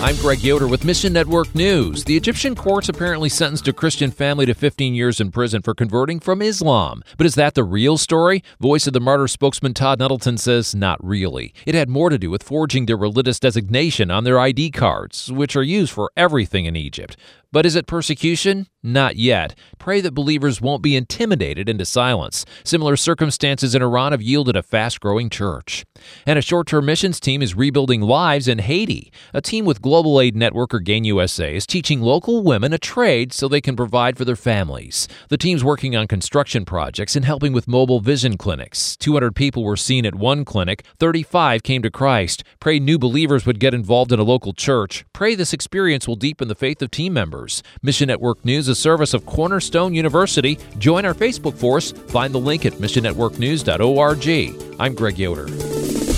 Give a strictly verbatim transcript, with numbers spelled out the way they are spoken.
I'm Greg Yoder with Mission Network News. The Egyptian courts apparently sentenced a Christian family to fifteen years in prison for converting from Islam. But is that the real story? Voice of the Martyr spokesman Todd Nettleton says not really. It had more to do with forging their religious designation on their I D cards, which are used for everything in Egypt. But is it persecution? Not yet. Pray that believers won't be intimidated into silence. Similar circumstances in Iran have yielded a fast-growing church. And a short-term missions team is rebuilding lives in Haiti. A team with Global Aid Network or Gain U S A is teaching local women a trade so they can provide for their families. The team's working on construction projects and helping with mobile vision clinics. two hundred people were seen at one clinic. thirty-five came to Christ. Pray new believers would get involved in a local church. Pray this experience will deepen the faith of team members. Mission Network News, a service of Cornerstone University. Join our Facebook force. Find the link at mission network news dot org. I'm Greg Yoder.